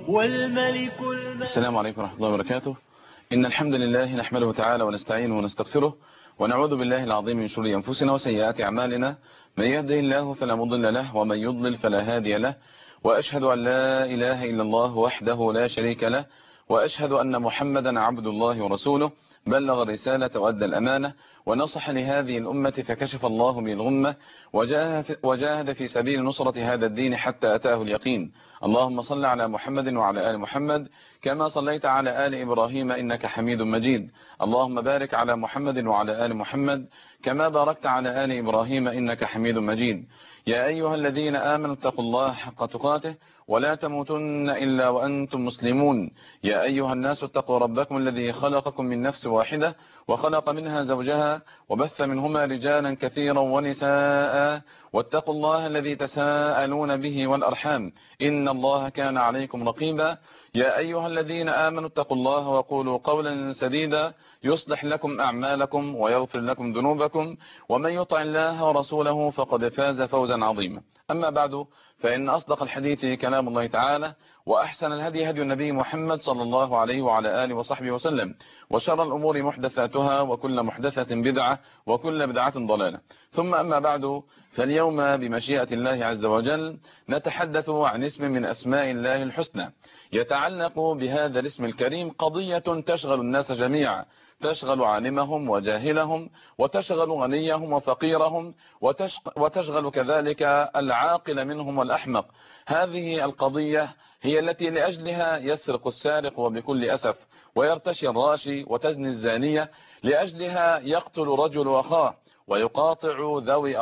والملك السلام عليكم ورحمة الله وبركاته. إن الحمد لله نحمده تعالى ونستعينه ونستغفره ونعوذ بالله العظيم من شرور أنفسنا وسيئات أعمالنا. من يهده الله فلا مضل له ومن يضلل فلا هادي له، وأشهد أن لا إله إلا الله وحده لا شريك له، وأشهد أن محمدا عبد الله ورسوله، بلغ الرسالة وأدى الأمانة ونصح لهذه الأمة فكشف الله به الغمة وجاهد في سبيل نصرة هذا الدين حتى أتاه اليقين. اللهم صل على محمد وعلى آل محمد كما صليت على آل إبراهيم إنك حميد مجيد. اللهم بارك على محمد وعلى آل محمد كما باركت على آل إبراهيم إنك حميد مجيد. يا أيها الذين آمنوا اتقوا الله حق تقاته ولا تموتن إلا وأنتم مسلمون. يا أيها الناس اتقوا ربكم الذي خلقكم من نفس واحدة وخلق منها زوجها وبث منهما رجالا كثيرا ونساء، واتقوا الله الذي تساءلون به والأرحام إن الله كان عليكم رقيبا. يا أيها الذين آمنوا اتقوا الله وقولوا قولا سديدا يصلح لكم أعمالكم ويغفر لكم ذنوبكم، ومن يطع الله ورسوله فقد فاز فوزا عظيما. أما بعد، فإن أصدق الحديث كلام الله تعالى، وأحسن الهدي هدي النبي محمد صلى الله عليه وعلى آله وصحبه وسلم، وشر الأمور محدثاتها وكل محدثة بدعة وكل بدعة ضلالة. ثم أما بعد، فاليوم بمشيئة الله عز وجل نتحدث عن اسم من أسماء الله الحسنى يتعلق بهذا الاسم الكريم قضية تشغل الناس جميعا، تشغل عالمهم وجاهلهم، وتشغل غنيهم وفقيرهم، وتشغل كذلك العاقل منهم والأحمق. هذه القضية هي التي لأجلها يسرق السارق وبكل أسف، ويرتشي الراشي وتزني الزانية، لأجلها يقتل رجل أخاه ويقاطع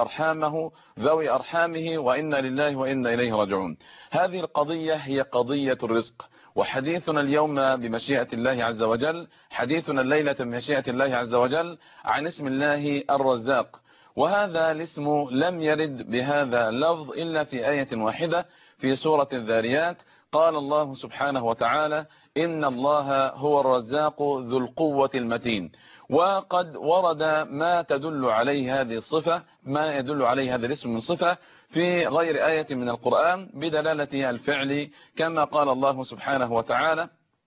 ذوي أرحامه، وإنا لله وإنا إليه راجعون. هذه القضية هي قضية الرزق، وحديثنا اليوم بمشيئة الله عز وجل، حديثنا الليلة بمشيئة الله عز وجل عن اسم الله الرزاق. وهذا الاسم لم يرد بهذا اللفظ إلا في آية واحدة في سورة الذاريات. قال الله سبحانه وتعالى: إن الله هو الرزاق ذو القوة المتين. وقد ورد ما تدل عليه هذه الصفة، ما يدل عليه هذا الاسم من صفة في غير آية من القرآن بدلالة الفعل، كما قال الله سبحانه وتعالى: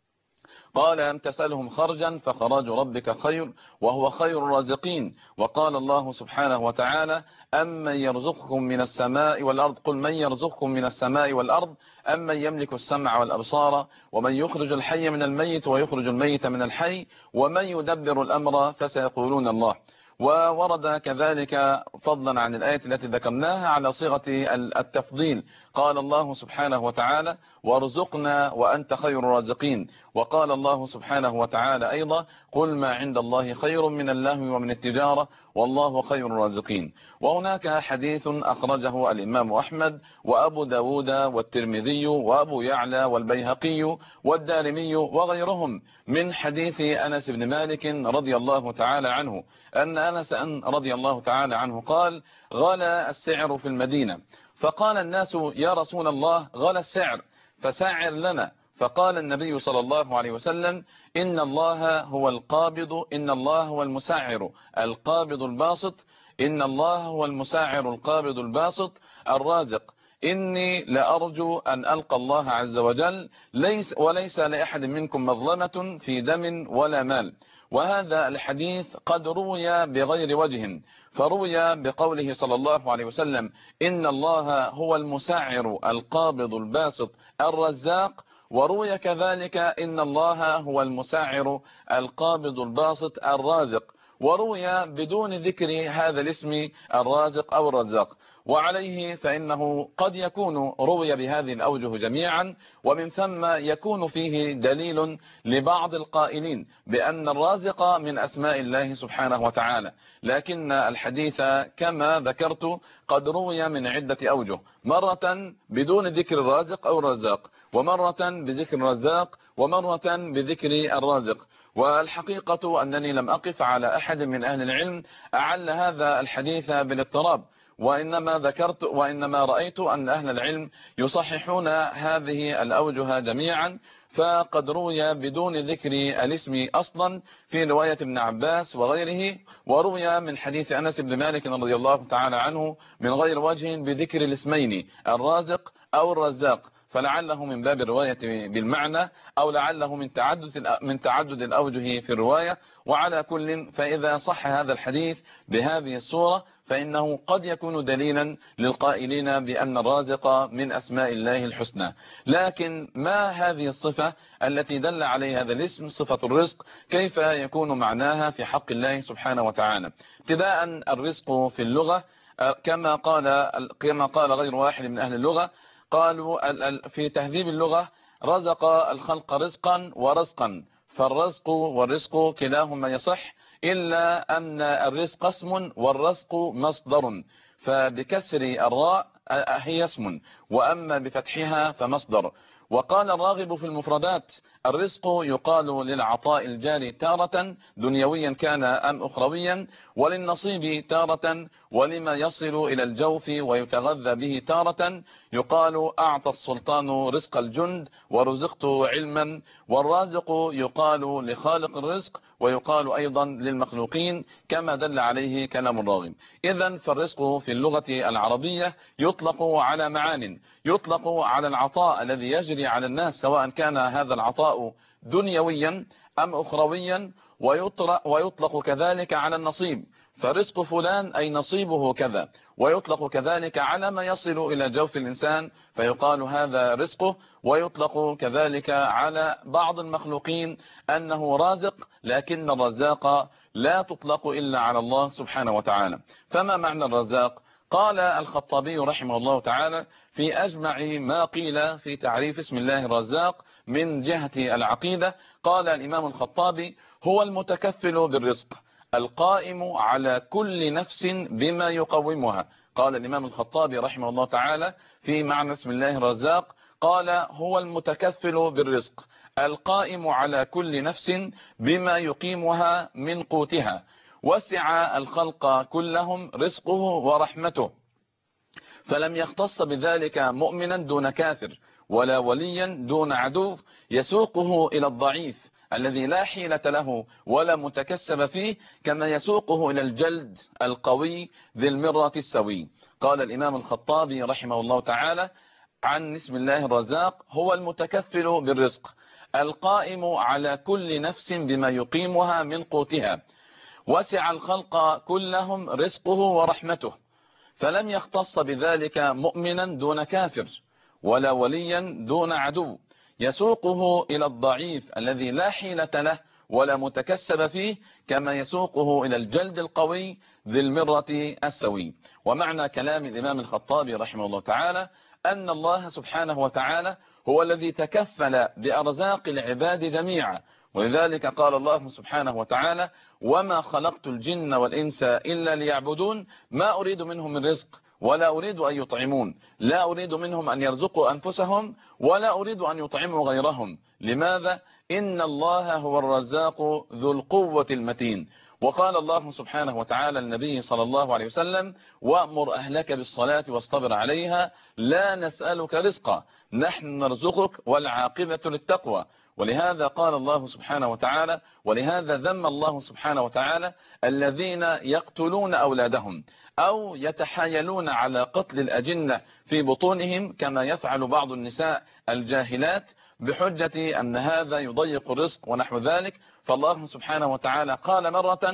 قال أم تسألهم خرجا فخراج ربك خير وهو خير الرازقين. وقال الله سبحانه وتعالى: أمن يرزقكم من السماء والأرض قل من يرزقكم من السماء والأرض أمن يملك السمع والأبصار ومن يخرج الحي من الميت ويخرج الميت من الحي ومن يدبر الأمر فسيقولون الله. وورد كذلك فضلا عن الآية التي ذكرناها على صيغة التفضيل، قال الله سبحانه وتعالى: وارزقنا وأنت خير الرازقين. وقال الله سبحانه وتعالى أيضا: قل ما عند الله خير من اللهو ومن التجارة والله خير الرازقين. وهناك حديث أخرجه الإمام أحمد وأبو داود والترمذي وأبو يعلى والبيهقي والدارمي وغيرهم من حديث أنس بن مالك رضي الله تعالى عنه، أن أنس رضي الله تعالى عنه قال: غلى السعر في المدينة، فقال الناس: يا رسول الله غلى السعر فسعر لنا. فقال النبي صلى الله عليه وسلم: إن الله هو القابض، إن الله هو المسعر القابض الباسط، إن الله هو المسعر القابض الباسط الرازق. إني لأرجو أن ألقى الله عز وجل وليس لأحد منكم مظلمة في دم ولا مال. وهذا الحديث قد روي بغير وجه، فروي بقوله صلى الله عليه وسلم: إن الله هو المسعر القابض الباسط الرزاق، وروي كذلك إن الله هو المسعر القابض الباسط الرازق، وروي بدون ذكر هذا الاسم الرازق أو الرزاق. وعليه فإنه قد يكون روي بهذه الأوجه جميعا، ومن ثم يكون فيه دليل لبعض القائلين بأن الرازق من أسماء الله سبحانه وتعالى، لكن الحديث كما ذكرت قد روي من عدة أوجه، مرة بدون ذكر الرازق أو الرزاق، ومرة بذكر الرزاق، ومرة بذكر الرازق. والحقيقة أنني لم أقف على أحد من أهل العلم أعل هذا الحديث بالاضطراب، وإنما رأيت أن أهل العلم يصححون هذه الأوجه جميعا. فقد روي بدون ذكر الاسم أصلا في رواية ابن عباس وغيره، وروي من حديث أنس بن مالك رضي الله تعالى عنه من غير وجه بذكر الاسمين الرازق أو الرزاق. فلعله من باب الرواية بالمعنى، أو لعله من تعدد الأوجه في الرواية. وعلى كل، فإذا صح هذا الحديث بهذه الصورة فإنه قد يكون دليلا للقائلين بأن الرازق من أسماء الله الحسنى. لكن ما هذه الصفة التي دل عليها هذا الاسم، صفة الرزق، كيف يكون معناها في حق الله سبحانه وتعالى؟ ابتداء، الرزق في اللغة كما قال غير واحد من أهل اللغة، قالوا في تهذيب اللغة: رزق الخلق رزقا ورزقا، فالرزق والرزق كلاهما يصح، إلا أن الرزق اسم والرزق مصدر، فبكسر الراء هي اسم، وأما بفتحها فمصدر. وقال الراغب في المفردات: الرزق يقال للعطاء الجاري تارة دنيويا كان أم أخرويا، وللنصيب تارة، ولما يصل إلى الجوف ويتغذى به تارة. يقال: أعطى السلطان رزق الجند ورزقت علما. والرازق يقال لخالق الرزق، ويقال أيضا للمخلوقين، كما دل عليه كلام الراغب. إذن فالرزق في اللغة العربية يطلق على معان: يطلق على العطاء الذي يجري على الناس، سواء كان هذا العطاء دنيويا أم أخرويا، ويطلق كذلك على النصيب، فرزق فلان أي نصيبه كذا. ويطلق كذلك على ما يصل إلى جوف الإنسان فيقال هذا رزقه. ويطلق كذلك على بعض المخلوقين أنه رازق، لكن الرزاق لا تطلق إلا على الله سبحانه وتعالى. فما معنى الرزاق؟ قال الخطابي رحمه الله تعالى في أجمع ما قيل في تعريف اسم الله الرزاق من جهة العقيدة، قال الإمام الخطابي: هو المتكفل بالرزق القائم على كل نفس بما يقومها. قال الإمام الخطابي رحمه الله تعالى في معنى اسم الله الرزاق، قال: هو المتكفل بالرزق القائم على كل نفس بما يقيمها من قوتها. وسع الخلق كلهم رزقه ورحمته، فلم يختص بذلك مؤمنا دون كافر، ولا وليا دون عدو، يسوقه إلى الضعيف الذي لا حيلة له ولا متكسب فيه، كما يسوقه إلى الجلد القوي ذي المرة السوي. قال الإمام الخطابي رحمه الله تعالى عن اسم الله الرزاق: هو المتكفل بالرزق القائم على كل نفس بما يقيمها من قوتها. وسع الخلق كلهم رزقه ورحمته، فلم يختص بذلك مؤمنا دون كافر، ولا وليا دون عدو، يسوقه إلى الضعيف الذي لا حيلة له ولا متكسب فيه، كما يسوقه إلى الجلد القوي ذي المرة السوي. ومعنى كلام الإمام الخطابي رحمه الله تعالى أن الله سبحانه وتعالى هو الذي تكفل بأرزاق العباد جميعا، ولذلك قال الله سبحانه وتعالى: وما خلقت الجن والإنس إلا ليعبدون ما أريد منهم من رزق ولا أريد أن يطعمون. لا أريد منهم أن يرزقوا أنفسهم ولا أريد أن يطعموا غيرهم. لماذا؟ إن الله هو الرزاق ذو القوة المتين. وقال الله سبحانه وتعالى للنبي صلى الله عليه وسلم: وأمر أهلك بالصلاة واصطبر عليها لا نسألك رزقا نحن نرزقك والعاقبة للتقوى. ولهذا قال الله سبحانه وتعالى، ولهذا ذم الله سبحانه وتعالى الذين يقتلون أولادهم أو يتحايلون على قتل الأجنة في بطونهم، كما يفعل بعض النساء الجاهلات بحجة أن هذا يضيق الرزق ونحو ذلك. فالله سبحانه وتعالى قال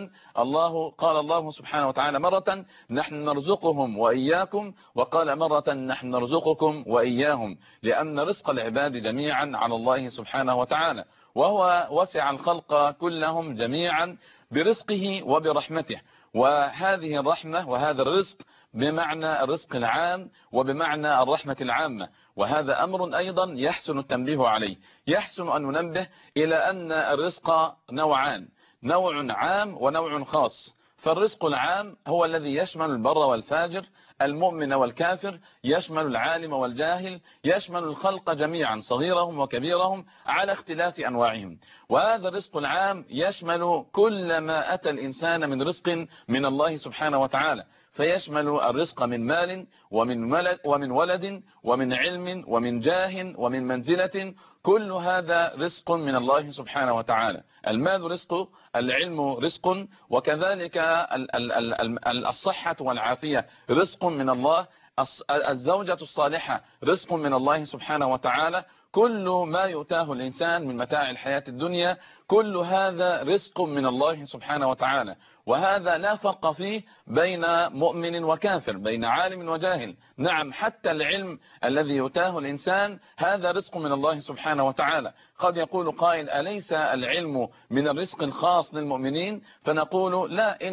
الله سبحانه وتعالى مرة: نحن نرزقهم وإياكم، وقال مرة: نحن نرزقكم وإياهم، لأن رزق العباد جميعا على الله سبحانه وتعالى، وهو وسع الخلق كلهم جميعا برزقه وبرحمته. وهذه الرحمة وهذا الرزق بمعنى الرزق العام وبمعنى الرحمة العامة، وهذا أمر أيضا يحسن التنبيه عليه. يحسن أن ننبه إلى أن الرزق نوعان: نوع عام ونوع خاص. فالرزق العام هو الذي يشمل البر والفاجر، المؤمن والكافر، يشمل العالم والجاهل، يشمل الخلق جميعا صغيرهم وكبيرهم على اختلاف أنواعهم. وهذا الرزق العام يشمل كل ما أتى الإنسان من رزق من الله سبحانه وتعالى، فيشمل الرزق من مال ومن ولد ومن علم ومن جاه ومن منزلة، كل هذا رزق من الله سبحانه وتعالى. المال رزق، العلم رزق، وكذلك الصحة والعافية رزق من الله، الزوجة الصالحة رزق من الله سبحانه وتعالى، كل ما يؤتاه الإنسان من متاع الحياة الدنيا كل هذا رزق من الله سبحانه وتعالى، وهذا لا فرق فيه بين مؤمن وكافر، بين عالم وجاهل. نعم، حتى العلم الذي يؤتاه الإنسان هذا رزق من الله سبحانه وتعالى. قد يقول قائل: أليس العلم من الرزق الخاص للمؤمنين؟ فنقول: لا،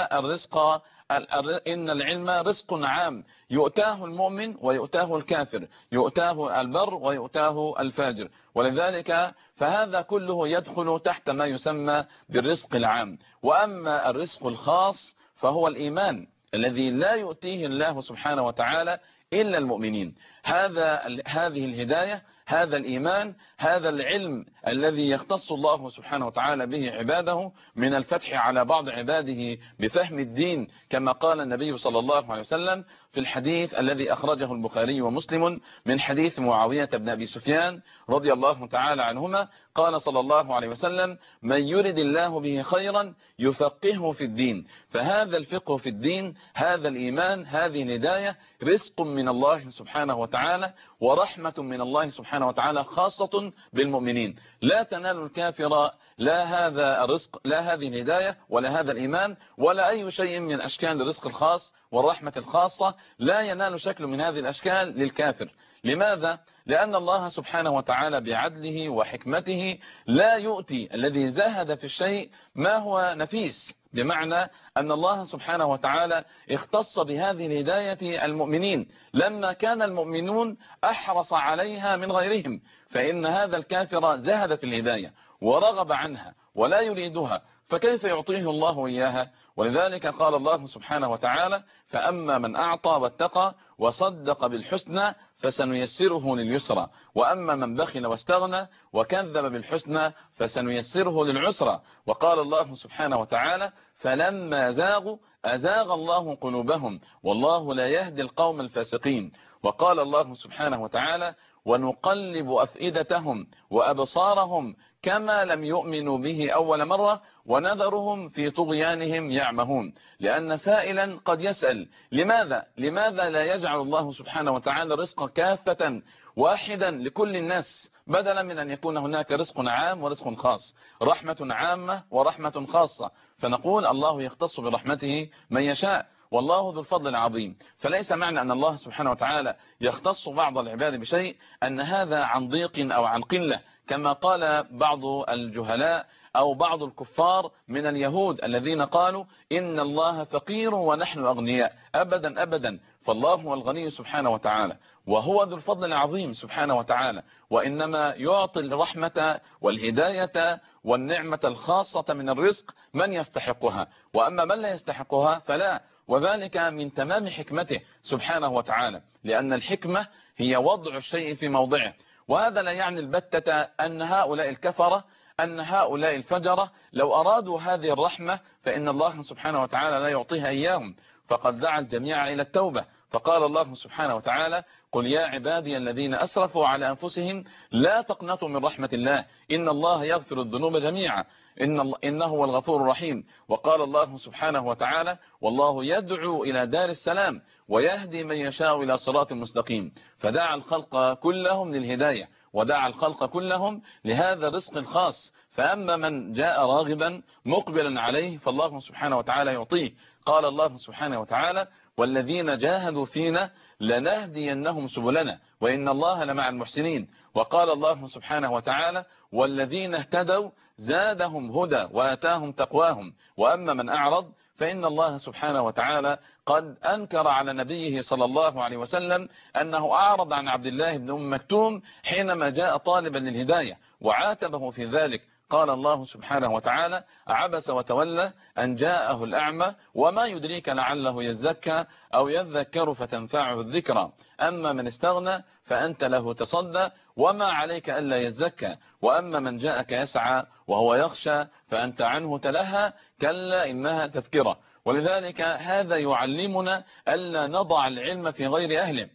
إن العلم رزق عام يؤتاه المؤمن ويؤتاه الكافر، يؤتاه البر ويؤتاه الفاجر. ولذلك فهذا كله يدخل تحت ما يسمى بالرزق العام. وأما الرزق الخاص فهو الإيمان الذي لا يؤتيه الله سبحانه وتعالى إلا المؤمنين. هذه الهداية، هذا الإيمان، هذا العلم الذي يختص الله سبحانه وتعالى به عباده من الفتح على بعض عباده بفهم الدين، كما قال النبي صلى الله عليه وسلم في الحديث الذي أخرجه البخاري ومسلم من حديث معاوية بن أبي سفيان رضي الله تعالى عنهما، قال صلى الله عليه وسلم: من يرد الله به خيرا يفقهه في الدين. فهذا الفقه في الدين، هذا الإيمان، هذه الهداية رزق من الله سبحانه وتعالى ورحمة من الله سبحانه وتعالى خاصة بالمؤمنين. لا تنال الكافر لا هذا الرزق، لا هذه الهداية، ولا هذا الإيمان، ولا أي شيء من أشكال الرزق الخاص والرحمة الخاصة. لا ينال شكل من هذه الأشكال للكافر. لماذا؟ لأن الله سبحانه وتعالى بعدله وحكمته لا يؤتي الذي زهد في الشيء ما هو نفيس، بمعنى أن الله سبحانه وتعالى اختص بهذه الهداية المؤمنين لما كان المؤمنون أحرص عليها من غيرهم، فإن هذا الكافر زهد في الهداية ورغب عنها ولا يريدها، فكيف يعطيه الله إياها؟ ولذلك قال الله سبحانه وتعالى: فأما من أعطى واتقى وصدق بالحسنى فسنيسره لليسرى، وأما من بخل واستغنى وكذب بالحسنى فسنيسره للعسرى. وقال الله سبحانه وتعالى: فلما زاغوا أزاغ الله قلوبهم والله لا يهدي القوم الفاسقين. وقال الله سبحانه وتعالى: ونقلب أفئدتهم وأبصارهم كما لم يؤمنوا به أول مرة ونذرهم في طغيانهم يعمهون. لأن سائلا قد يسأل: لماذا لا يجعل الله سبحانه وتعالى رزق كافة واحدا لكل الناس، بدلا من أن يكون هناك رزق عام ورزق خاص، رحمة عامة ورحمة خاصة؟ فنقول: الله يختص برحمته من يشاء، والله ذو الفضل العظيم. فليس معنى أن الله سبحانه وتعالى يختص بعض العباد بشيء أن هذا عن ضيق أو عن قلة، كما قال بعض الجهلاء أو بعض الكفار من اليهود الذين قالوا: إن الله فقير ونحن أغنياء. أبدا أبدا، فالله هو الغني سبحانه وتعالى، وهو ذو الفضل العظيم سبحانه وتعالى، وإنما يعطي الرحمة والهداية والنعمة الخاصة من الرزق من يستحقها، وأما من لا يستحقها فلا. وذلك من تمام حكمته سبحانه وتعالى، لأن الحكمة هي وضع الشيء في موضعه. وهذا لا يعني البتة أن هؤلاء الكفرة، أن هؤلاء الفجرة لو أرادوا هذه الرحمة فإن الله سبحانه وتعالى لا يعطيها إياهم، فقد دعا الجميع إلى التوبة. فقال الله سبحانه وتعالى: قل يا عبادي الذين أسرفوا على أنفسهم لا تقنطوا من رحمة الله إن الله يغفر الذنوب جميعا إنه هو الغفور الرحيم. وقال الله سبحانه وتعالى: والله يدعو إلى دار السلام ويهدي من يشاء إلى صراط مستقيم. فدعا الخلق كلهم للهداية، ودعا الخلق كلهم لهذا الرزق الخاص. فأما من جاء راغبا مقبلا عليه فالله سبحانه وتعالى يعطيه. قال الله سبحانه وتعالى: والذين جاهدوا فينا لنهدينهم سبلنا وإن الله لمع المحسنين. وقال الله سبحانه وتعالى: والذين اهتدوا زادهم هدى وآتاهم تقواهم. وأما من أعرض فإن الله سبحانه وتعالى قد أنكر على نبيه صلى الله عليه وسلم أنه أعرض عن عبد الله بن أم مكتوم حينما جاء طالبا للهداية، وعاتبه في ذلك. قال الله سبحانه وتعالى: عبس وتولى أن جاءه الأعمى وما يدريك لعله يزكى أو يذكر فتنفعه الذكرى. أما من استغنى فأنت له تصدى وما عليك ألا يزكى. وأما من جاءك يسعى وهو يخشى فأنت عنه تلهى كلا إنها تذكرة. ولذلك هذا يعلمنا ألا نضع العلم في غير أهله.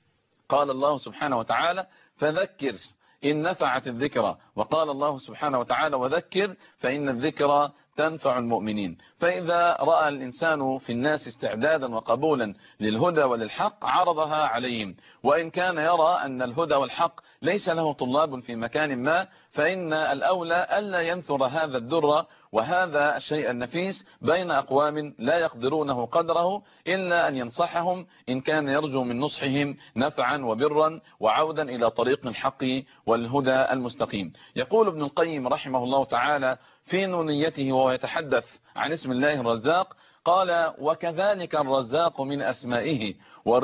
قال الله سبحانه وتعالى: فذكر إن نفعت الذكرى. وقال الله سبحانه وتعالى: وذكر فإن الذكرى تنفع المؤمنين. فإذا رأى الإنسان في الناس استعدادا وقبولا للهدى وللحق عرضها عليهم، وإن كان يرى أن الهدى والحق ليس له طلاب في مكان ما، فإن الأولى ألا ينثر هذا الدر وهذا الشيء النفيس بين أقوام لا يقدرونه قدره، إلا أن ينصحهم إن كان يرجو من نصحهم نفعا وبرا وعودا إلى طريق الحق والهدى المستقيم. يقول ابن القيم رحمه الله تعالى في نونيته وهو يتحدث عن اسم الله الرزاق، قال: وكذلك الرزاق من أسمائه،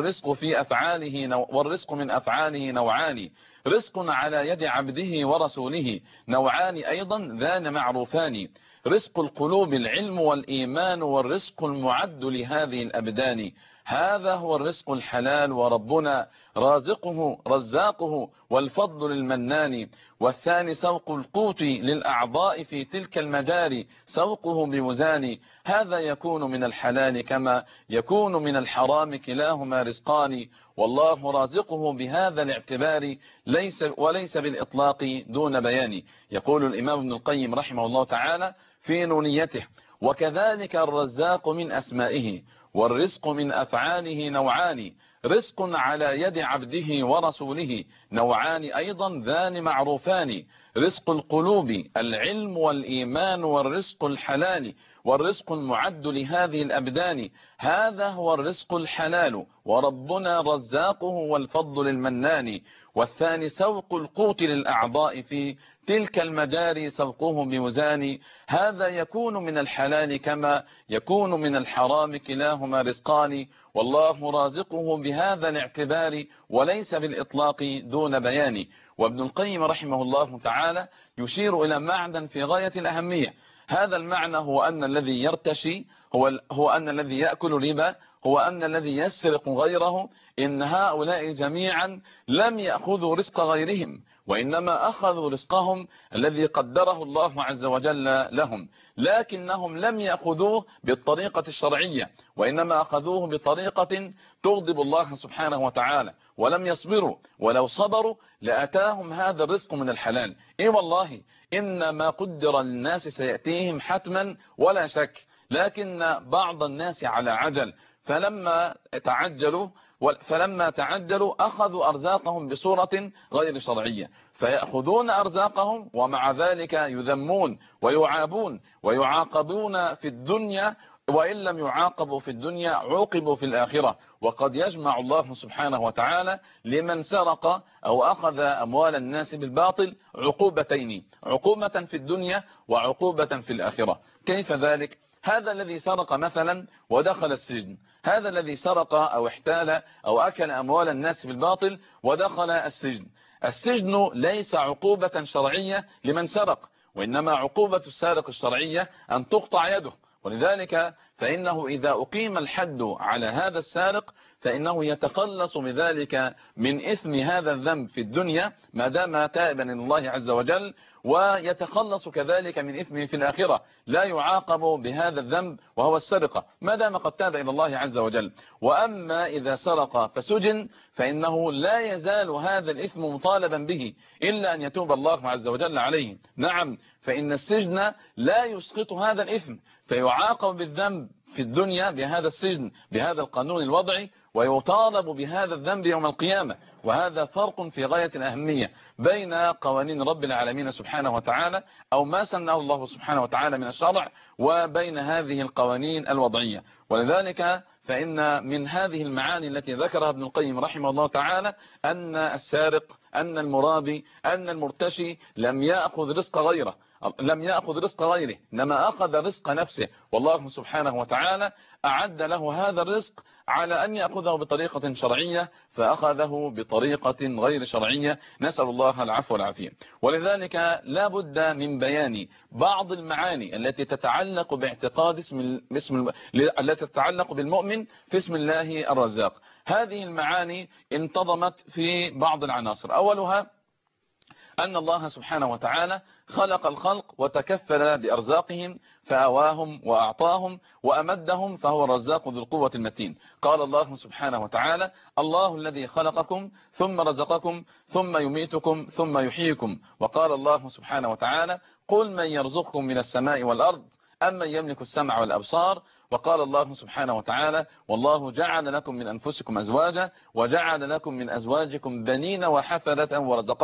والرزق من أفعاله نوعان، رزق على يد عبده ورسوله نوعان أيضا ذان معروفان، رزق القلوب العلم والإيمان، والرزق المعد لهذه الأبدان، هذا هو الرزق الحلال وربنا رزاقه والفضل للمنان، والثاني سوق القوت للأعضاء في تلك المجاري سوقه بمزان، هذا يكون من الحلال كما يكون من الحرام كلاهما رزقان، والله رازقه بهذا الاعتبار وليس بالإطلاق دون بيان. يقول الإمام ابن القيم رحمه الله تعالى في نونيته: وكذلك الرزاق من أسمائه، والرزق من أفعاله نوعان، رزق على يد عبده ورسوله نوعان أيضا ذان معروفان، رزق القلوب العلم والإيمان، والرزق الحلال والرزق المعد لهذه الأبدان، هذا هو الرزق الحلال وربنا رزاقه والفضل للمنان، والثاني سوق القوت للأعضاء في تلك المجاري سوقه بمزان، هذا يكون من الحلال كما يكون من الحرام كلاهما رزقان، والله رازقه بهذا الاعتبار وليس بالإطلاق دون بيان. وابن القيم رحمه الله تعالى يشير إلى معنى في غاية الأهمية، هذا المعنى هو أن الذي يرتشي هو أن الذي يأكل ربا، هو أن الذي يسرق غيره، إن هؤلاء جميعا لم يأخذوا رزق غيرهم، وإنما أخذوا رزقهم الذي قدره الله عز وجل لهم، لكنهم لم يأخذوه بالطريقة الشرعية، وإنما أخذوه بطريقة تغضب الله سبحانه وتعالى، ولم يصبروا، ولو صبروا لأتاهم هذا الرزق من الحلال. إيه والله إن ما قدر للناس سيأتيهم حتما ولا شك، لكن بعض الناس على عجل، فلما تعجلوا أخذوا أرزاقهم بصورة غير شرعية، فيأخذون أرزاقهم ومع ذلك يذمون ويعابون ويعاقبون في الدنيا، وإن لم يعاقبوا في الدنيا عوقبوا في الآخرة. وقد يجمع الله سبحانه وتعالى لمن سرق أو أخذ أموال الناس بالباطل عقوبتين، عقوبة في الدنيا وعقوبة في الآخرة. كيف ذلك؟ هذا الذي سرق مثلا ودخل السجن، هذا الذي سرق أو احتال أو أكل أموال الناس بالباطل ودخل السجن ليس عقوبة شرعية لمن سرق، وإنما عقوبة السارق الشرعية أن تقطع يده، ولذلك فإنه إذا أقيم الحد على هذا السارق فإنه يتخلص بذلك من إثم هذا الذنب في الدنيا ما دام تائبا إلى الله عز وجل، ويتخلص كذلك من إثمه في الآخرة، لا يعاقب بهذا الذنب وهو السرقة ما دام قد تاب إلى الله عز وجل. وأما إذا سرق فسجن فإنه لا يزال هذا الإثم مطالبا به إلا أن يتوب الله عز وجل عليه. نعم، فإن السجن لا يسقط هذا الإثم، فيعاقب بالذنب في الدنيا بهذا السجن بهذا القانون الوضعي، ويطالب بهذا الذنب يوم القيامة. وهذا فرق في غاية الأهمية بين قوانين رب العالمين سبحانه وتعالى أو ما سنه الله سبحانه وتعالى من الشرع وبين هذه القوانين الوضعية. ولذلك فإن من هذه المعاني التي ذكرها ابن القيم رحمه الله تعالى أن السارق، أن المرابي، أن المرتشي لم يأخذ رزق غيره، إنما أخذ رزق نفسه، والله سبحانه وتعالى أعد له هذا الرزق على أن يأخذه بطريقة شرعية فأخذه بطريقة غير شرعية، نسأل الله العفو والعافية. ولذلك لا بد من بيان بعض المعاني التي تتعلق باعتقاد التي تتعلق بالمؤمن في اسم الله الرزاق. هذه المعاني انتظمت في بعض العناصر، أولها أن الله سبحانه وتعالى خلق الخلق وتكفل بأرزاقهم فأواهم وأعطاهم وأمدهم، فهو الرزاق ذو القوة المتين. قال الله سبحانه وتعالى: الله الذي خلقكم ثم رزقكم ثم يميتكم ثم يحييكم. وقال الله سبحانه وتعالى: قل من يرزقكم من السماء والأرض أمن يملك السمع والأبصار. وقال الله سبحانه وتعالى: والله جعل لكم من أنفسكم أزواجا وجعل لكم من أزواجكم بنين وحفدة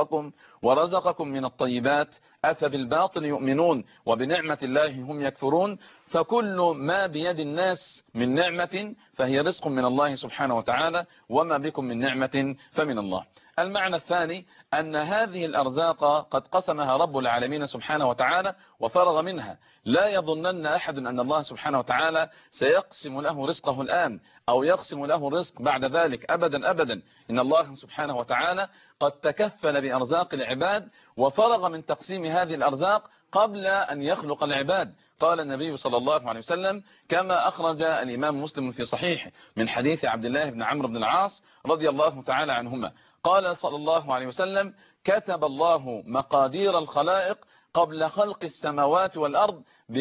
ورزقكم من الطيبات أفبالباطل يؤمنون وبنعمة الله هم يكفرون. فكل ما بيد الناس من نعمة فهي رزق من الله سبحانه وتعالى، وما بكم من نعمة فمن الله. المعنى الثاني أن هذه الأرزاق قد قسمها رب العالمين سبحانه وتعالى وفرغ منها. لا يظنن أحد أن الله سبحانه وتعالى سيقسم له رزقه الآن أو يقسم له الرزق بعد ذلك، أبدا أبدا. إن الله سبحانه وتعالى قد تكفل بأرزاق العباد وفرغ من تقسيم هذه الأرزاق قبل أن يخلق العباد. قال النبي صلى الله عليه وسلم كما أخرج الإمام مسلم في صحيحه من حديث عبد الله بن عمرو بن العاص رضي الله تعالى عنهما، قال صلى الله عليه وسلم: كتب الله مقادير الخلائق قبل خلق السماوات والأرض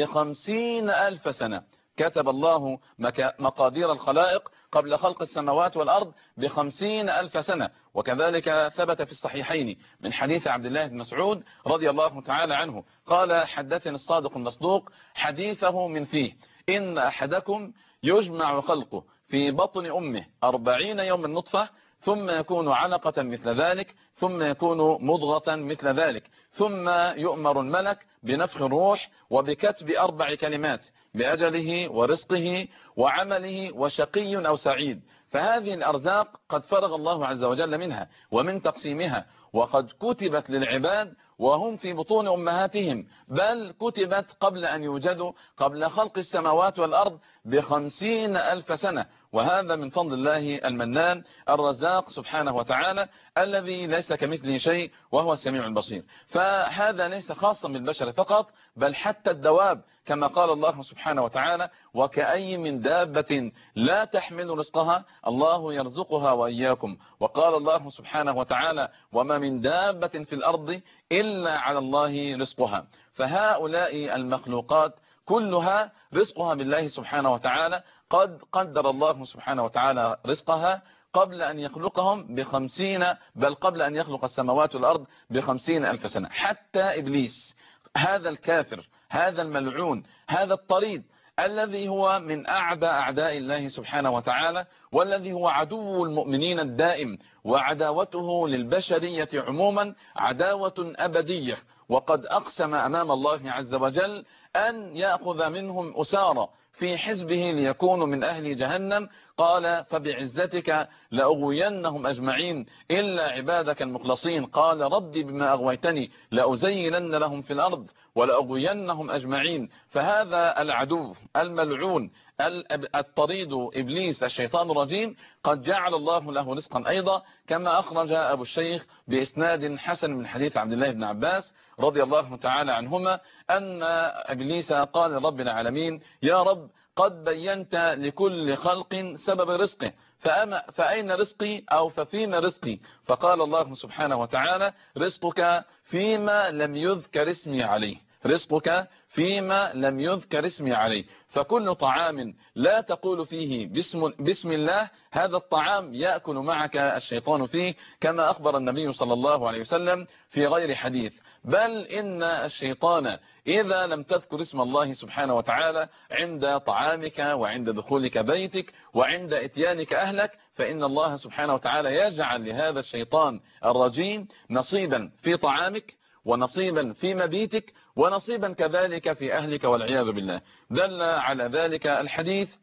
ب50,000 سنة. كتب الله مقادير الخلائق قبل خلق السماوات والأرض ب50,000 سنة. وكذلك ثبت في الصحيحين من حديث عبد الله بن مسعود رضي الله تعالى عنه قال: حدثني الصادق المصدوق حديثه من فيه: إن أحدكم يجمع خلقه في بطن أمه 40 يوما نطفة، ثم يكون علقة مثل ذلك، ثم يكون مضغة مثل ذلك، ثم يؤمر الملك بنفخ الروح وبكتب 4 كلمات: بأجله ورزقه وعمله وشقي أو سعيد. فهذه الأرزاق قد فرغ الله عز وجل منها ومن تقسيمها، وقد كتبت للعباد وهم في بطون أمهاتهم، بل كتبت قبل أن يوجدوا، قبل خلق السماوات والأرض ب50,000 سنة. وهذا من فضل الله المنان الرزاق سبحانه وتعالى الذي ليس كمثله شيء وهو السميع البصير. فهذا ليس خاصا بالبشر فقط، بل حتى الدواب، كما قال الله سبحانه وتعالى: وكأي من دابة لا تحمل رزقها الله يرزقها وإياكم. وقال الله سبحانه وتعالى: وما من دابة في الأرض إلا على الله رزقها. فهؤلاء المخلوقات كلها رزقها بالله سبحانه وتعالى. قد قدر الله سبحانه وتعالى رزقها قبل أن يخلقهم ب50، بل قبل أن يخلق السماوات والأرض ب50,000 سنة. حتى إبليس، هذا الكافر، هذا الملعون، هذا الطريد، الذي هو من أعداء الله سبحانه وتعالى، والذي هو عدو المؤمنين الدائم، وعداوته للبشرية عموما عداوة أبدية. وقد أقسم أمام الله عز وجل أن يأخذ منهم أسارى في حزبه ليكونوا من أهل جهنم. قال: فبعزتك لأغوينهم أجمعين إلا عبادك المخلصين. قال: ربي بما أغويتني لأزينن لهم في الأرض ولأغوينهم أجمعين. فهذا العدو الملعون الطريد إبليس الشيطان الرجيم قد جعل الله له رزقا أيضا، كما أخرج أبو الشيخ بإسناد حسن من حديث عبد الله بن عباس رضي الله تعالى عنهما أن إبليس قال لرب العالمين: يا رب، قد بينت لكل خلق سبب رزقه، فأين رزقي أو ففيما رزقي؟ فقال الله سبحانه وتعالى: رزقك فيما لم يذكر اسمي عليه، رزقك فيما لم يذكر اسمي عليه. فكل طعام لا تقول فيه بسم الله، هذا الطعام يأكل معك الشيطان فيه، كما أخبر النبي صلى الله عليه وسلم في غير حديث. بل إن الشيطان إذا لم تذكر اسم الله سبحانه وتعالى عند طعامك وعند دخولك بيتك وعند إتيانك أهلك، فإن الله سبحانه وتعالى يجعل لهذا الشيطان الرجيم نصيبا في طعامك، ونصيبا في مبيتك، ونصيبا كذلك في أهلك، والعياذ بالله. دل على ذلك الحديث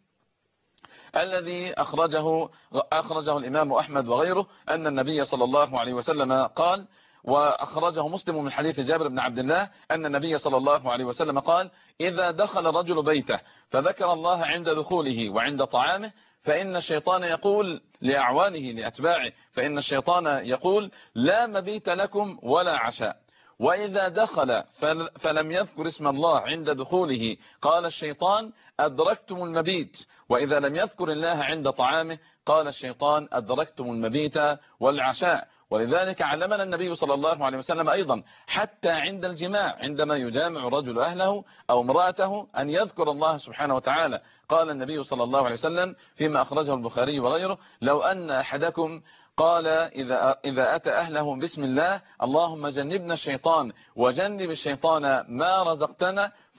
الذي أخرجه الإمام أحمد وغيره أن النبي صلى الله عليه وسلم قال، وأخرجه مسلم من حديث جابر بن عبد الله أن النبي صلى الله عليه وسلم قال: إذا دخل رجل بيته فذكر الله عند دخوله وعند طعامه فإن الشيطان يقول لأعوانه لأتباعه، فإن الشيطان يقول: لا مبيت لكم ولا عشاء. وإذا دخل فلم يذكر اسم الله عند دخوله قال الشيطان: أدركتم المبيت. وإذا لم يذكر الله عند طعامه قال الشيطان: أدركتم المبيت والعشاء. ولذلك علمنا النبي صلى الله عليه وسلم أيضا حتى عند الجماع، عندما يجامع الرجل أهله أو امرأته، أن يذكر الله سبحانه وتعالى. قال النبي صلى الله عليه وسلم فيما أخرجه البخاري وغيره: لو أن أحدكم قال إذا أتى أهله بسم الله: اللهم جنبنا الشيطان وجنب الشيطان ما رزقتنا،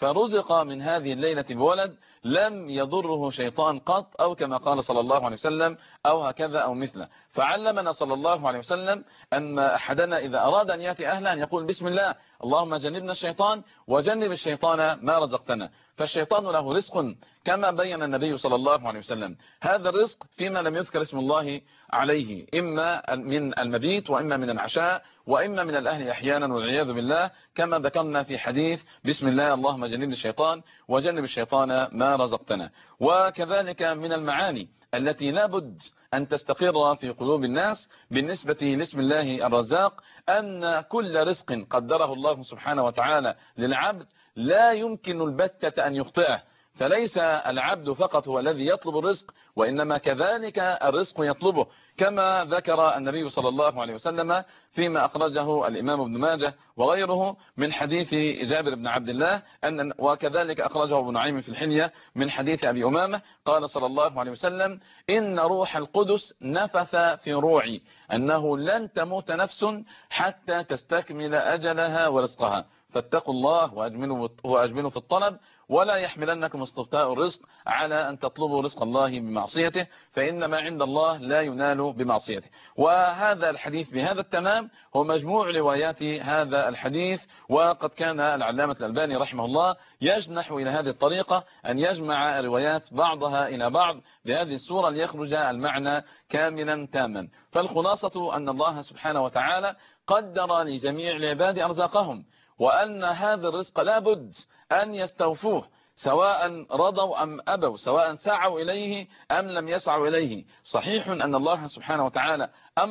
فرزق من هذه الليلة بولد لم يضره شيطان قط، أو كما قال صلى الله عليه وسلم أو هكذا أو مثله. فعلمنا صلى الله عليه وسلم أن أحدنا إذا أراد أن يأتي أهله أن يقول بسم الله اللهم جنبنا الشيطان وجنب الشيطان ما رزقتنا. فالشيطان له رزق كما بين النبي صلى الله عليه وسلم. هذا الرزق فيما لم يذكر اسم الله عليه، إما من المبيت وإما من العشاء وإما من الأهل أحيانا والعياذ بالله، كما ذكرنا في حديث بسم الله اللهم جنبنا الشيطان وجنب الشيطان ما رزقتنا. وكذلك من المعاني التي لا بد أن تستقر في قلوب الناس بالنسبة لاسم الله الرزاق أن كل رزق قدره الله سبحانه وتعالى للعبد لا يمكن البتة أن يخطئه. فليس العبد فقط هو الذي يطلب الرزق، وإنما كذلك الرزق يطلبه، كما ذكر النبي صلى الله عليه وسلم فيما أخرجه الإمام ابن ماجه وغيره من حديث جابر بن عبد الله وكذلك أخرجه ابن نعيم في الحلية من حديث أبي أمامة قال صلى الله عليه وسلم إن روح القدس نفث في روعي أنه لن تموت نفس حتى تستكمل أجلها ورزقها، فاتقوا الله وأجملوا في الطلب، ولا يحملنكم استبطاء الرزق على أن تطلبوا رزق الله بمعصيته، فإن ما عند الله لا ينال بمعصيته. وهذا الحديث بهذا التمام هو مجموع روايات هذا الحديث. وقد كان العلامة الألباني رحمه الله يجنح إلى هذه الطريقة أن يجمع روايات بعضها إلى بعض بهذه الصورة ليخرج المعنى كاملا تاما. فالخلاصة أن الله سبحانه وتعالى قدر لجميع العباد أرزاقهم، وأن هذا الرزق لابد أن يستوفوه سواء رضوا أم أبوا، سواء سعوا إليه أم لم يسعوا إليه. صحيح أن الله سبحانه وتعالى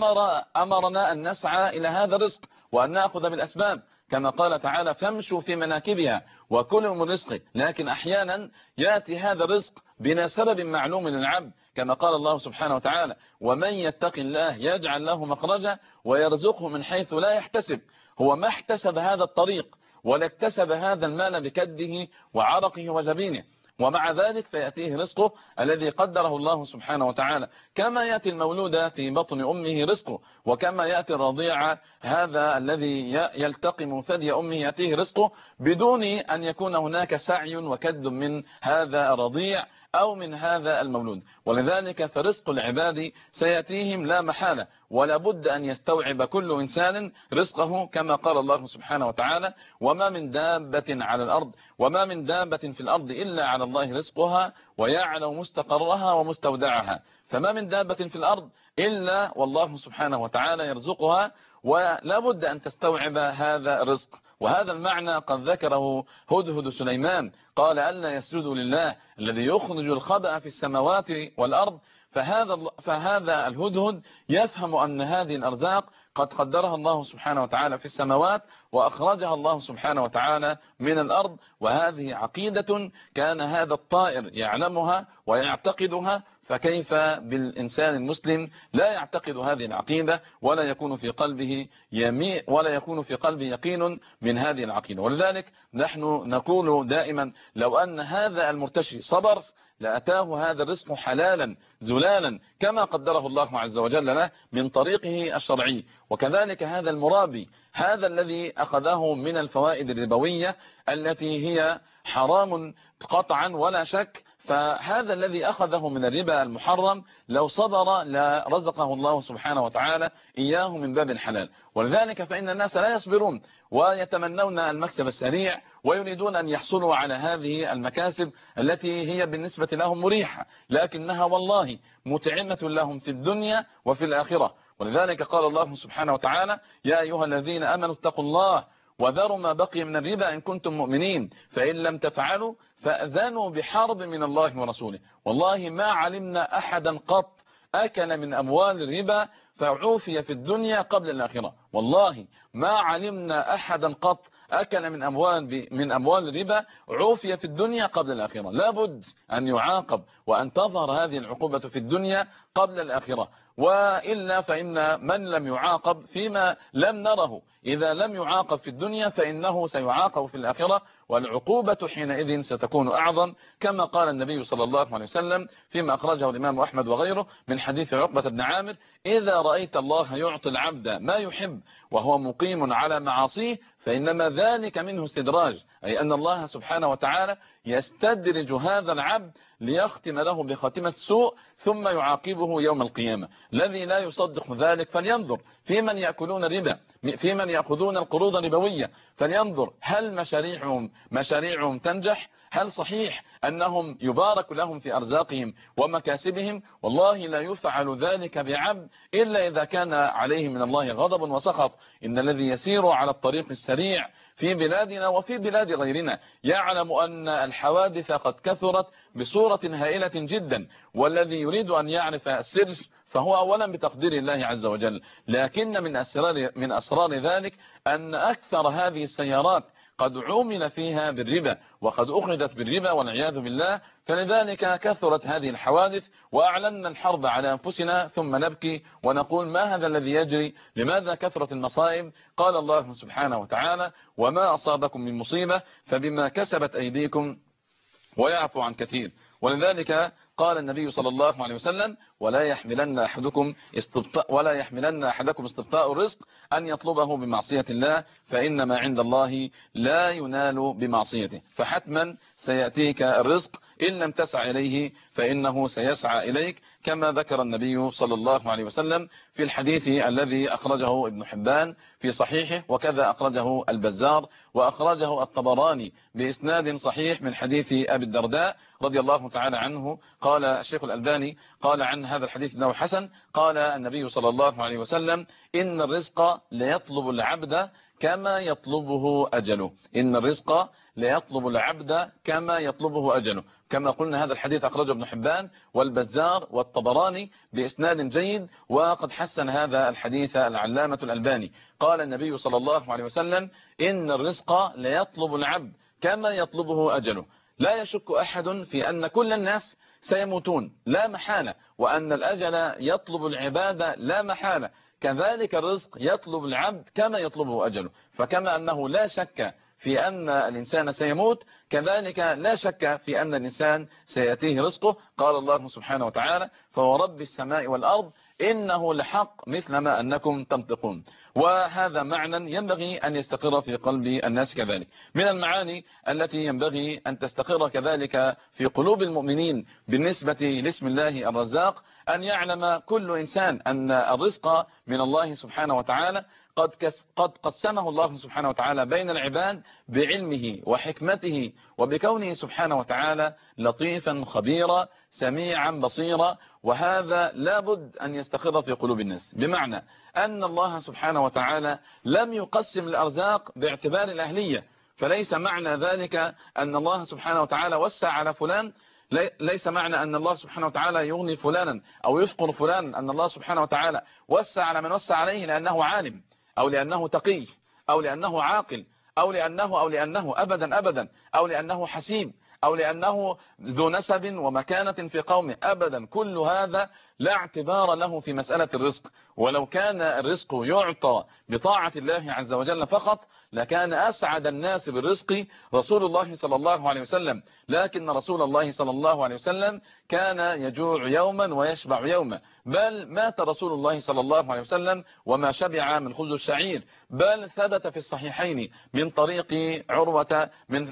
أمرنا أن نسعى إلى هذا الرزق وأن نأخذ بالأسباب، كما قال تعالى فامشوا في مناكبها وكلوا من رزقه، لكن أحيانا يأتي هذا الرزق بلا سبب معلوم للعبد، كما قال الله سبحانه وتعالى ومن يتق الله يجعل له مخرجا ويرزقه من حيث لا يحتسب. هو ما احتسب هذا الطريق ولا اكتسب هذا المال بكده وعرقه وجبينه، ومع ذلك فيأتيه رزقه الذي قدره الله سبحانه وتعالى، كما يأتي المولود في بطن أمه رزقه، وكما يأتي الرضيع هذا الذي يلتقم ثدي أمه يأتيه رزقه بدون أن يكون هناك سعي وكد من هذا الرضيع أو من هذا المولود. ولذلك فرزق العباد سيأتيهم لا محالة، ولا بد أن يستوعب كل إنسان رزقه، كما قال الله سبحانه وتعالى وما من دابة على الأرض وما من دابة في الأرض إلا على الله رزقها ويعلم مستقرها ومستودعها. فما من دابة في الأرض إلا والله سبحانه وتعالى يرزقها، ولا بد أن تستوعب هذا الرزق. وهذا المعنى قد ذكره هدهد سليمان، قال ألا يسجدوا لله الذي يخرج الخبأ في السماوات والأرض. فهذا الهدهد يفهم أن هذه الأرزاق قد قدرها الله سبحانه وتعالى في السماوات وأخرجها الله سبحانه وتعالى من الأرض، وهذه عقيدة كان هذا الطائر يعلمها ويعتقدها، فكيف بالإنسان المسلم لا يعتقد هذه العقيدة ولا يكون في قلبه يقين من هذه العقيدة. ولذلك نحن نقول دائما لو أن هذا المرتشي صبر لأتاه هذا الرزق حلالا زلالا كما قدره الله عز وجل له من طريقه الشرعي. وكذلك هذا المرابي، هذا الذي أخذه من الفوائد الربوية التي هي حرام قطعا ولا شك، فهذا الذي أخذه من الربا المحرم لو صبر لرزقه الله سبحانه وتعالى إياه من باب الحلال. ولذلك فإن الناس لا يصبرون ويتمنون المكسب السريع ويريدون أن يحصلوا على هذه المكاسب التي هي بالنسبة لهم مريحة، لكنها والله متعمة لهم في الدنيا وفي الآخرة. ولذلك قال الله سبحانه وتعالى يا أيها الذين آمنوا اتقوا الله وذروا ما بقي من الربا إن كنتم مؤمنين فإن لم تفعلوا فأذنوا بحرب من الله ورسوله. والله ما علمنا أحدا قط أكل من أموال الربا فعوفي في الدنيا قبل الآخرة، والله ما علمنا أحدا قط أكل من أموال الربا عوفي في الدنيا قبل الآخرة. لابد أن يعاقب وأن تظهر هذه العقوبة في الدنيا قبل الآخرة، وإلا فإن من لم يعاقب فيما لم نره إذا لم يعاقب في الدنيا فإنه سيعاقب في الآخرة، والعقوبة حينئذ ستكون أعظم، كما قال النبي صلى الله عليه وسلم فيما أخرجه الإمام أحمد وغيره من حديث عقبة بن عامر: إذا رأيت الله يعطي العبد ما يحب وهو مقيم على معاصيه فإنما ذلك منه استدراج، أي أن الله سبحانه وتعالى يستدرج هذا العبد ليختم له بخاتمة سوء ثم يعاقبه يوم القيامة. الذي لا يصدق ذلك فلينظر في من يأكلون الربا، في من يأخذون القروض الربوية، فلينظر هل مشاريعهم تنجح؟ هل صحيح أنهم يبارك لهم في أرزاقهم ومكاسبهم؟ والله لا يفعل ذلك بعبد إلا إذا كان عليه من الله غضب وسخط. إن الذي يسير على الطريق السريع في بلادنا وفي بلاد غيرنا يعلم أن الحوادث قد كثرت بصورة هائلة جدا، والذي يريد أن يعرف السر فهو أولا بتقدير الله عز وجل، لكن من أسرار ذلك أن أكثر هذه السيارات قد عمل فيها بالربا وقد أخذت بالربا والعياذ بالله، فلذلك كثرت هذه الحوادث وأعلنا الحرب على أنفسنا ثم نبكي ونقول ما هذا الذي يجري؟ لماذا كثرت المصائب؟ قال الله سبحانه وتعالى: وما أصابكم من مصيبة فبما كسبت أيديكم ويعفو عن كثير. ولذلك قال النبي صلى الله عليه وسلم: ولا يحملن أحدكم استبطاء الرزق أن يطلبه بمعصية الله، فإن ما عند الله لا ينال بمعصيته. فحتما سيأتيك الرزق، إن لم تسعى إليه فإنه سيسعى إليك، كما ذكر النبي صلى الله عليه وسلم في الحديث الذي أخرجه ابن حبان في صحيحه، وكذا أخرجه البزار وأخرجه الطبراني بإسناد صحيح من حديث أبي الدرداء رضي الله تعالى عنه. قال الشيخ الألباني قال عن هذا الحديث انه حسن. قال النبي صلى الله عليه وسلم: إن الرزق ليطلب العبد كما يطلبه أجله. إن الرزق ليطلب العبد كما يطلبه أجله. كما قلنا هذا الحديث أخرجه ابن حبان والبزار والطبراني بإسناد جيد، وقد حسن هذا الحديث العلامة الألباني. قال النبي صلى الله عليه وسلم: إن الرزق ليطلب العبد كما يطلبه أجله. لا يشك أحد في أن كل الناس سيموتون لا محالة، وأن الأجل يطلب العبادة لا محالة، كذلك الرزق يطلب العبد كما يطلبه أجله. فكما أنه لا شك في أن الإنسان سيموت، كذلك لا شك في أن الإنسان سيأتيه رزقه. قال الله سبحانه وتعالى: فورب السماء والأرض إنه لحق مثل ما أنكم تنطقون. وهذا معنى ينبغي أن يستقر في قلب الناس كذلك. من المعاني التي ينبغي أن تستقر كذلك في قلوب المؤمنين بالنسبة لاسم الله الرزاق أن يعلم كل إنسان أن الرزق من الله سبحانه وتعالى قد قسمه الله سبحانه وتعالى بين العباد بعلمه وحكمته، وبكونه سبحانه وتعالى لطيفا خبيرا سميعا بصيرا. وهذا لابد أن يستقر في قلوب الناس، بمعنى أن الله سبحانه وتعالى لم يقسم الأرزاق باعتبار الأهلية. فليس معنى ذلك أن الله سبحانه وتعالى وسع على فلان، ليس معنى أن الله سبحانه وتعالى يغني فلانا أو يفقر فلانا أن الله سبحانه وتعالى وسع على من وسع عليه لأنه عالم أو لأنه تقي أو لأنه عاقل أو لأنه أبدا أو لأنه حسيب أو لأنه ذو نسب ومكانة في قومه، أبدا. كل هذا لا اعتبار له في مسألة الرزق. ولو كان الرزق يعطى بطاعة الله عز وجل فقط لكان أسعد الناس بالرزق رسول الله صلى الله عليه وسلم، لكن رسول الله صلى الله عليه وسلم كان يجوع يوما ويشبع يوما، بل مات رسول الله صلى الله عليه وسلم وما شبع من خبز الشعير. بل ثبت في الصحيحين من طريق عروة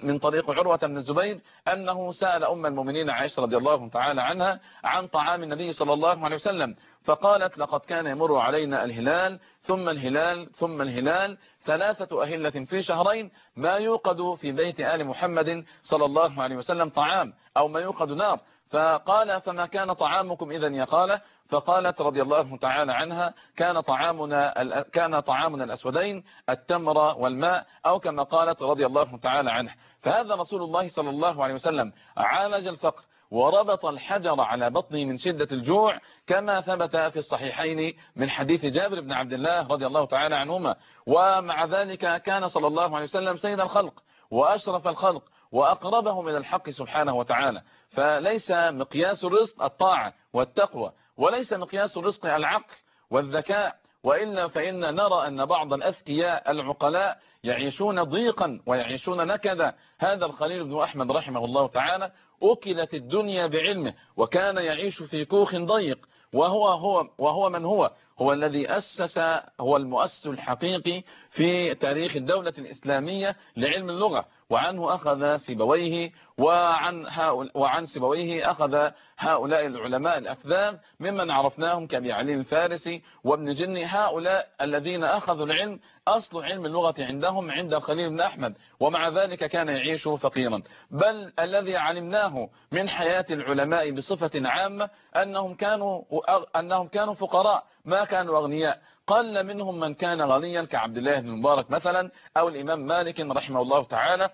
بن الزبير أنه سأل أم المؤمنين عائشة رضي الله تعالى عنها عن طعام النبي صلى الله عليه وسلم، فقالت: لقد كان يمر علينا الهلال ثم الهلال ثم الهلال 3 أهلة في شهرين ما يوقد في بيت آل محمد صلى الله عليه وسلم طعام أو ما يوقد نار. فقال: فما كان طعامكم إذن يا خالة؟ فقالت رضي الله تعالى عنها: كان طعامنا الأسودين التمر والماء، أو كما قالت رضي الله تعالى عنها. فهذا رسول الله صلى الله عليه وسلم عالج الفقر وربط الحجر على بطنه من شدة الجوع، كما ثبت في الصحيحين من حديث جابر بن عبد الله رضي الله تعالى عنهما. ومع ذلك كان صلى الله عليه وسلم سيد الخلق وأشرف الخلق وأقربهم إلى الحق سبحانه وتعالى. فليس مقياس الرزق الطاعة والتقوى، وليس مقياس الرزق العقل والذكاء، وإلا فإن نرى أن بعض الأذكياء العقلاء يعيشون ضيقا ويعيشون نكدا. هذا الخليل بن أحمد رحمه الله تعالى أكلت الدنيا بعلمه، وكان يعيش في كوخ ضيق، وهو من هو الذي هو المؤسس الحقيقي في تاريخ الدولة الإسلامية لعلم اللغة، وعنه أخذ سيبويه، وعن سيبويه أخذ هؤلاء العلماء الأفذاذ ممن عرفناهم كأبي علي الفارسي وابن جني. هؤلاء الذين أخذوا العلم أصل علم اللغة عندهم عند الخليل بن أحمد، ومع ذلك كان يعيش فقيرا. بل الذي علمناه من حياة العلماء بصفة عامة أنهم كانوا فقراء، ما كانوا أغنياء. قل منهم من كان غنيا كعبد الله بن مبارك مثلا، أو الإمام مالك رحمه الله تعالى.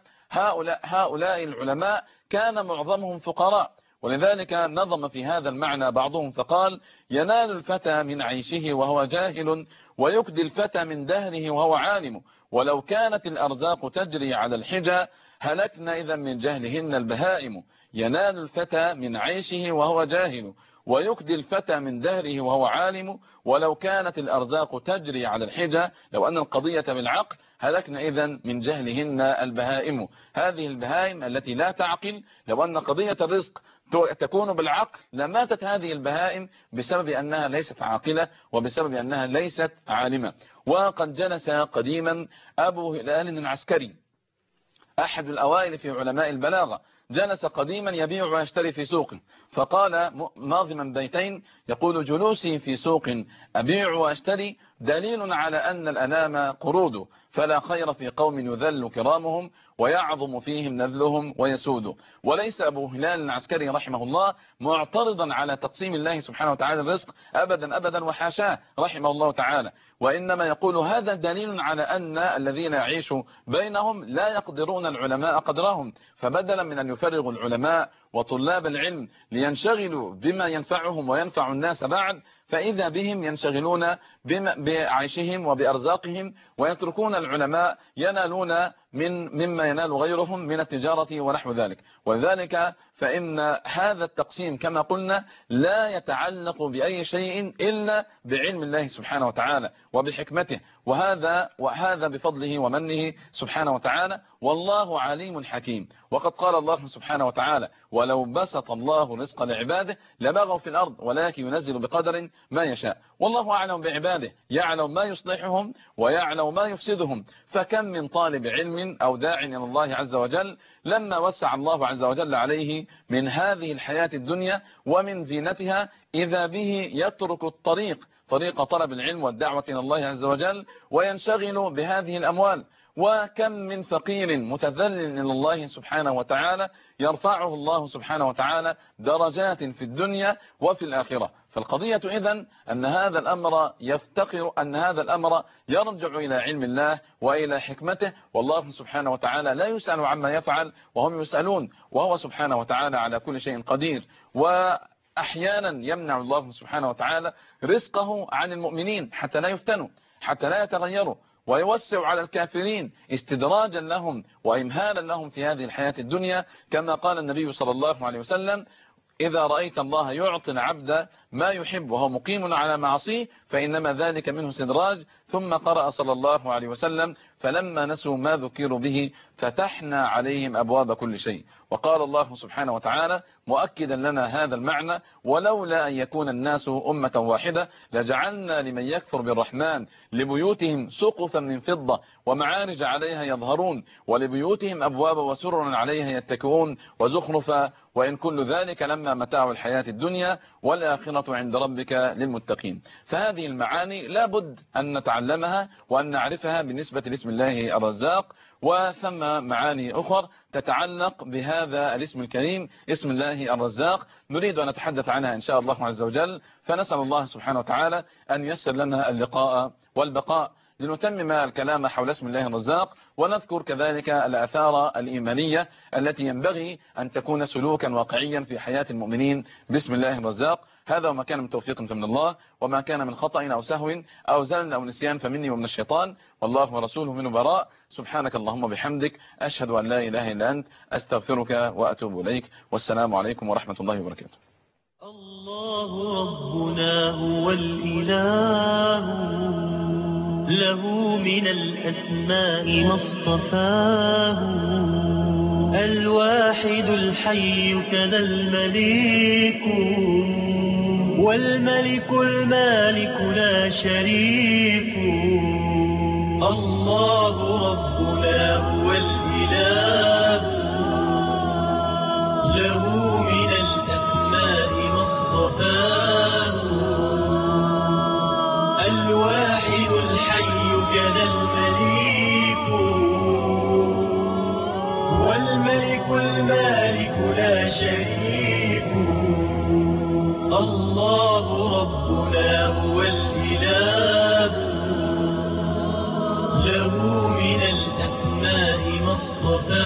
هؤلاء العلماء كان معظمهم فقراء، ولذلك نظم في هذا المعنى بعضهم فقال: ينال الفتى من عيشه وهو جاهل، ويكدي الفتى من دهره وهو عالم، ولو كانت الأرزاق تجري على الحجى هلكنا إذا من جهلهن البهائم. ينال الفتى من عيشه وهو جاهل، ويكدي الفتى من دهره وهو عالم، ولو كانت الأرزاق تجري على الحجى، لو أن القضية بالعقل هلكنا إذن من جهلهن البهائم. هذه البهائم التي لا تعقل، لو أن قضية الرزق تكون بالعقل لماتت هذه البهائم بسبب أنها ليست عاقلة وبسبب أنها ليست عالمة. وقد جلس قديما أبو هلال العسكري أحد الأوائل في علماء البلاغة، جلس قديما يبيع ويشتري في سوق، فقال ناظما بيتين يقول: جلوسي في سوق أبيع وأشتري دليل على أن الأنام قرود، فلا خير في قوم يذل كرامهم ويعظم فيهم نذلهم ويسود. وليس أبو هلال العسكري رحمه الله معترضا على تقسيم الله سبحانه وتعالى الرزق أبدا أبدا، وحاشاه رحمه الله تعالى، وإنما يقول هذا دليل على أن الذين يعيشوا بينهم لا يقدرون العلماء قدرهم، فبدلا من أن يفرغوا العلماء وطلاب العلم لينشغلوا بما ينفعهم وينفع الناس بعد، فإذا بهم ينشغلون بعيشهم وبأرزاقهم، ويتركون العلماء ينالون مما ينال غيرهم من التجارة ونحو ذلك. ولذلك فإن هذا التقسيم كما قلنا لا يتعلق بأي شيء إلا بعلم الله سبحانه وتعالى وبحكمته، وهذا بفضله ومنه سبحانه وتعالى، والله عليم حكيم. وقد قال الله سبحانه وتعالى: ولو بسط الله الرزق لعباده لبغوا في الأرض ولكن ينزل بقدر ما يشاء، والله أعلم بعباده، يعلم ما يصلحهم ويعلم ما يفسدهم. فكم من طالب علم أو داع إلى الله عز وجل لما وسع الله عز وجل عليه من هذه الحياة الدنيا ومن زينتها، إذا به يترك طريق طلب العلم والدعوة إلى الله عز وجل وينشغل بهذه الأموال. وكم من فقير متذلل إلى الله سبحانه وتعالى يرفعه الله سبحانه وتعالى درجات في الدنيا وفي الآخرة. فالقضية إذن أن هذا الأمر أن هذا الأمر يرجع إلى علم الله وإلى حكمته، والله سبحانه وتعالى لا يسأل عما يفعل وهم يسألون، وهو سبحانه وتعالى على كل شيء قدير. وأحيانا يمنع الله سبحانه وتعالى رزقه عن المؤمنين حتى لا يفتنوا، حتى لا يتغيروا، ويوسع على الكافرين استدراجا لهم وإمهالا لهم في هذه الحياة الدنيا، كما قال النبي صلى الله عليه وسلم: إذا رأيت الله يعطي العبد ما يحب وهو مقيم على معصيه فإنما ذلك منه استدراج. ثم قرأ صلى الله عليه وسلم: فلما نسوا ما ذكروا به فتحنا عليهم أبواب كل شيء. وقال الله سبحانه وتعالى مؤكدا لنا هذا المعنى: ولولا أن يكون الناس أمة واحدة لجعلنا لمن يكفر بالرحمن لبيوتهم سقفا من فضة ومعارج عليها يظهرون ولبيوتهم أبواب وسررا عليها يتكئون وزخرفا وإن كل ذلك لما متاع الحياة الدنيا والآخرة عند ربك للمتقين. فهذه المعاني لا بد أن نتعلمها وأن نعرفها بالنسبة لاسم الله الرزاق. وثم معاني أخرى تتعلق بهذا الاسم الكريم اسم الله الرزاق نريد أن نتحدث عنها إن شاء الله عز وجل، فنسأل الله سبحانه وتعالى أن ييسر لنا اللقاء والبقاء لنتمم الكلام حول اسم الله الرزاق، ونذكر كذلك الآثار الإيمانية التي ينبغي أن تكون سلوكا واقعيا في حياة المؤمنين باسم الله الرزاق. هذا وما كان من توفيق من الله، وما كان من خطأ أو سهو أو زلل أو نسيان فمني ومن الشيطان، والله ورسوله منه براء. سبحانك اللهم بحمدك أشهد أن لا إله إلا أنت أستغفرك وأتوب إليك، والسلام عليكم ورحمة الله وبركاته. الله ربنا هو الإله له من الأسماء ما اصطفاه. الواحد الحي كذا المليك، والملك المالك لا شريك. الله ربنا هو الإله، له من الأسماء ما اصطفاه. الواحد الحي كذا المليك، والملك المالك لا شريك. الله ربنا هو الإله، له من الأسماء ما اصطفاه.